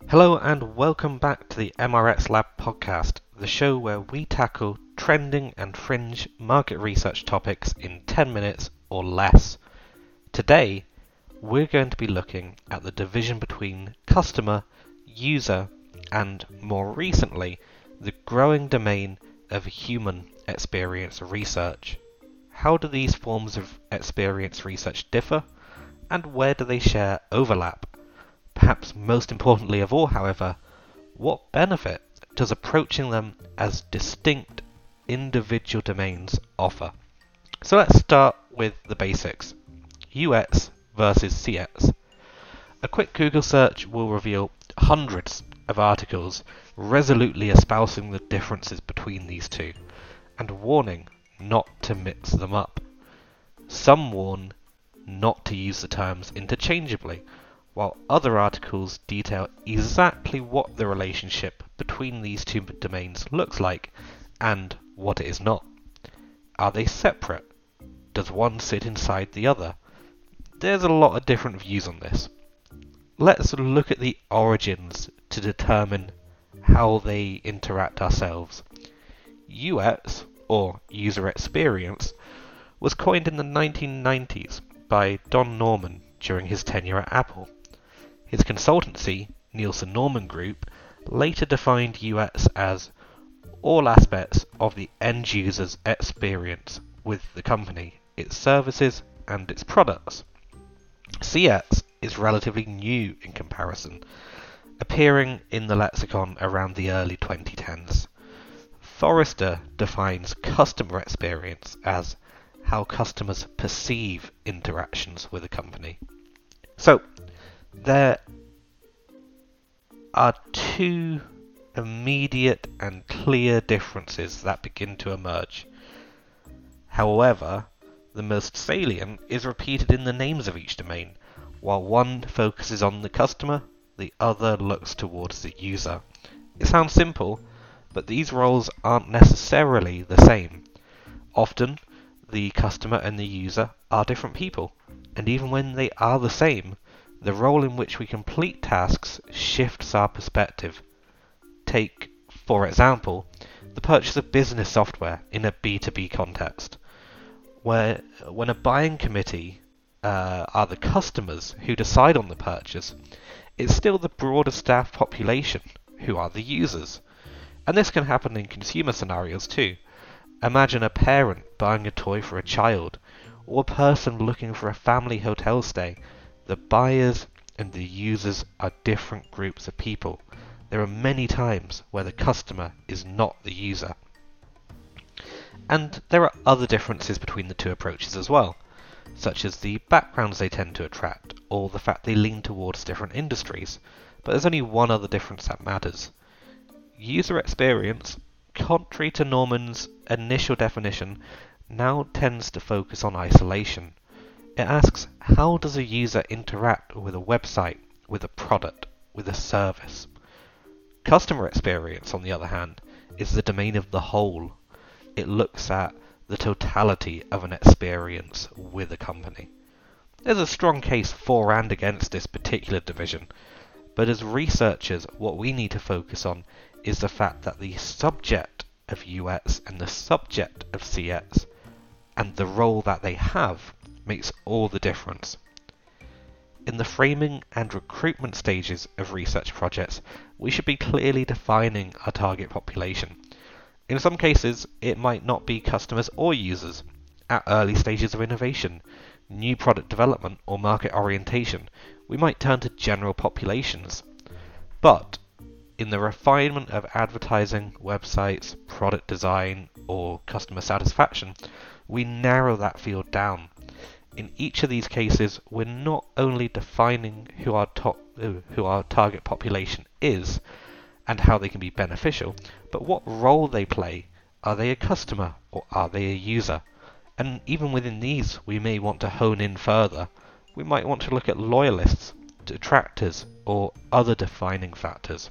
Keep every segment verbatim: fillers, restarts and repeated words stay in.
Hello and welcome back to the M R X Lab podcast, the show where we tackle trending and fringe market research topics in ten minutes or less. Today, we're going to be looking at the division between customer, user, and more recently, the growing domain of human experience research. How do these forms of experience research differ, and where do they share overlap? Perhaps most importantly of all, however, what benefit does approaching them as distinct individual domains offer? So let's start with the basics. U X versus C X. A quick Google search will reveal hundreds of articles resolutely espousing the differences between these two, and warning not to mix them up. Some warn not to use the terms interchangeably, while other articles detail exactly what the relationship between these two domains looks like and what it is not. Are they separate? Does one sit inside the other? There's a lot of different views on this. Let's look at the origins to determine how they interact ourselves. U X, or user experience, was coined in the nineteen nineties by Don Norman during his tenure at Apple. His consultancy, Nielsen Norman Group, later defined U X as all aspects of the end user's experience with the company, its services, and its products. C X is relatively new in comparison, appearing in the lexicon around the early twenty tens. Forrester defines customer experience as how customers perceive interactions with a company. So, there are two immediate and clear differences that begin to emerge. However, the most salient is repeated in the names of each domain. While one focuses on the customer, the other looks towards the user. It sounds simple, but these roles aren't necessarily the same. Often, the customer and the user are different people, and even when they are the same, the role in which we complete tasks shifts our perspective. Take, for example, the purchase of business software in a B two B context, where when a buying committee uh, are the customers who decide on the purchase, it's still the broader staff population who are the users. And this can happen in consumer scenarios too. Imagine a parent buying a toy for a child, or a person looking for a family hotel stay. The buyers and the users are different groups of people. There are many times where the customer is not the user. And there are other differences between the two approaches as well, such as the backgrounds they tend to attract, or the fact they lean towards different industries. But there's only one other difference that matters. User experience, contrary to Norman's initial definition, now tends to focus on isolation. It asks, how does a user interact with a website, with a product, with a service? Customer experience, on the other hand, is the domain of the whole. It looks at the totality of an experience with a company. There's a strong case for and against this particular division, but as researchers, what we need to focus on is the fact that the subject of U X and the subject of C X, and the role that they have, makes all the difference. In the framing and recruitment stages of research projects, we should be clearly defining our target population. In some cases, it might not be customers or users. At early stages of innovation, new product development, or market orientation, we might turn to general populations. But in the refinement of advertising, websites, product design, or customer satisfaction, we narrow that field down. In each of these cases, we're not only defining who our top, who our target population is and how they can be beneficial, but what role they play. Are they a customer or are they a user? And even within these, we may want to hone in further. We might want to look at loyalists, detractors, or other defining factors.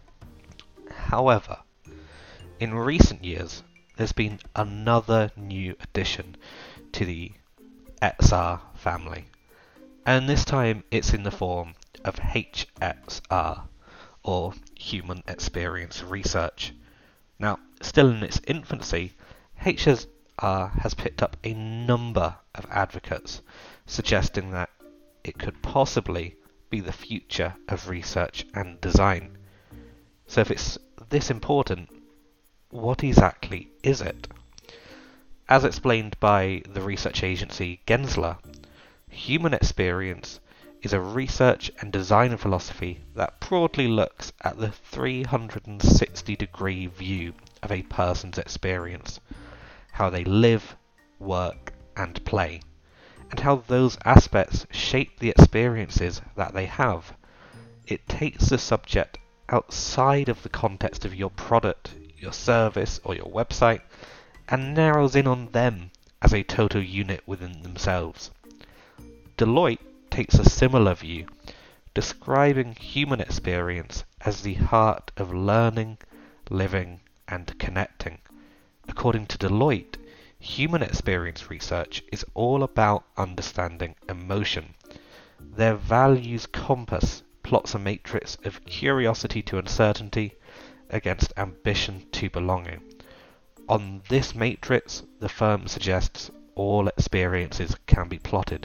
However, in recent years, there's been another new addition to the X R family, and this time it's in the form of H X R, or human experience research. Now, still in its infancy, H S R has picked up a number of advocates suggesting that it could possibly be the future of research and design. So if it's this important, what exactly is it? As explained by the research agency Gensler, human experience is a research and design philosophy that broadly looks at the three hundred sixty degree view of a person's experience, how they live, work, and play, and how those aspects shape the experiences that they have. It takes the subject outside of the context of your product, your service, or your website, and narrows in on them as a total unit within themselves. Deloitte takes a similar view, describing human experience as the heart of learning, living, and connecting. According to Deloitte, human experience research is all about understanding emotion. Their values compass plots a matrix of curiosity to uncertainty against ambition to belonging. On this matrix, the firm suggests all experiences can be plotted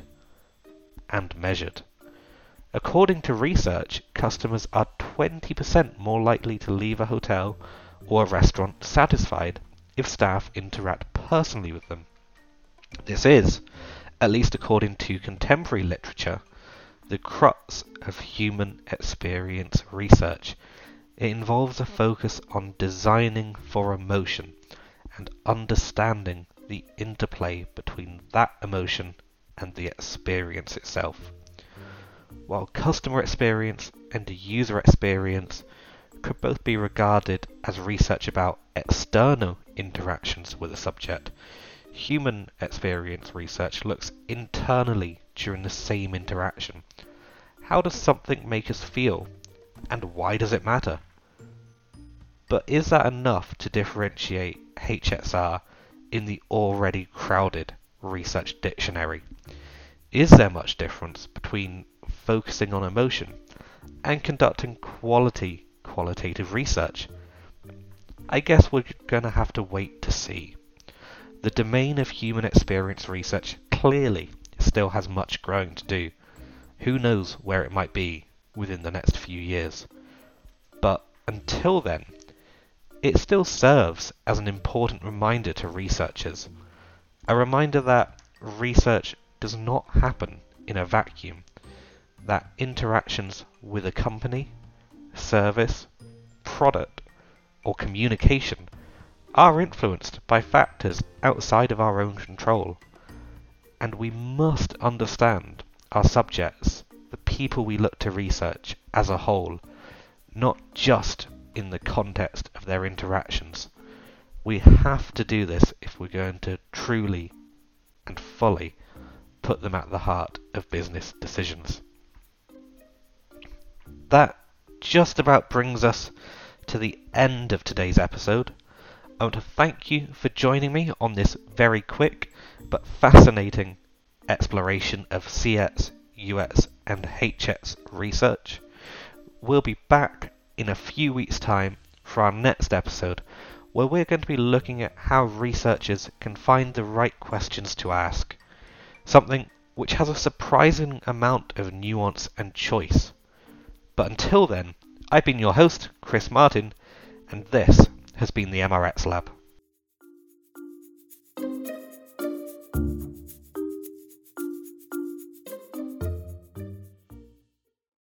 and measured. According to research, customers are twenty percent more likely to leave a hotel or a restaurant satisfied if staff interact personally with them. This is, at least according to contemporary literature, the crux of human experience research. It involves a focus on designing for emotion and understanding the interplay between that emotion and the experience itself. While customer experience and user experience could both be regarded as research about external interactions with a subject, human experience research looks internally during the same interaction. How does something make us feel, and why does it matter? But is that enough to differentiate H S R in the already crowded research dictionary? Is there much difference between focusing on emotion and conducting quality qualitative research? I guess we're going to have to wait to see. The domain of human experience research clearly still has much growing to do. Who knows where it might be within the next few years. But until then, it still serves as an important reminder to researchers. A reminder that research does not happen in a vacuum, that interactions with a company, service, product, or communication are influenced by factors outside of our own control. And we must understand our subjects, the people we look to research, as a whole, not just in the context of their interactions. We have to do this if we're going to truly and fully put them at the heart of business decisions. That just about brings us to the end of today's episode. I want to thank you for joining me on this very quick but fascinating exploration of C X, U X and H X research. We'll be back in a few weeks' time for our next episode, where we're going to be looking at how researchers can find the right questions to ask, something which has a surprising amount of nuance and choice. But until then, I've been your host, Chris Martin, and this has been the M R X Lab.